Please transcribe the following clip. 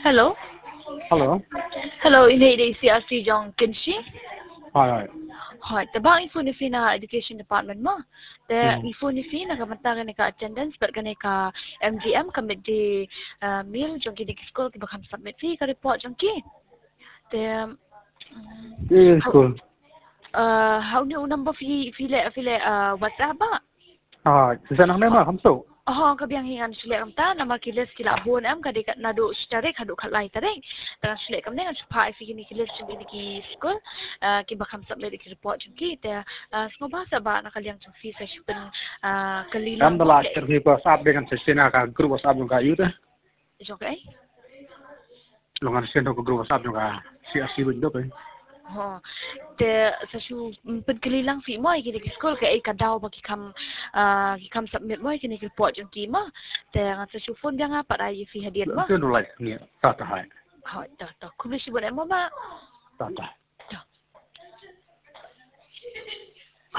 Hello. Hello. Hello, ini dari CRC Jong Kinshi. Hi. Hoi, tabang info ni na education department mo. Te Hmm. info ni na kamata ka ka attendance but ka ka MGM kamit di meal jong ki di school ki bakam submit fee ka report jong ki. Te Yeah, school. how ni number file WhatsApp ba? Isa nang nema kamso. Oh, kabiang hingan sila kam ta nama kilis kila bon am kadi kat nado starik hadu khalai tarik dan sila kam dengan supaya fi ni kilis jeng ki school ki bakam submit ki report jeng ki te semua bahasa ba nakaliang jeng fi sa shupen kalilang Am dala terhi ko sab dengan sesina ka grup WhatsApp yung ka yuta. jong kai Longan sendo ko grup WhatsApp yung ka CRC window pe. ho te sa shu kalilang fi mo ki ki school ka ai kadaw ba ki kam submit mo ki report jeng ki ma te sa shu phone biang apa ai fi hadiat ma Itu dulai ni tata hai. ho ta ta kumisi bon mo ba Tata.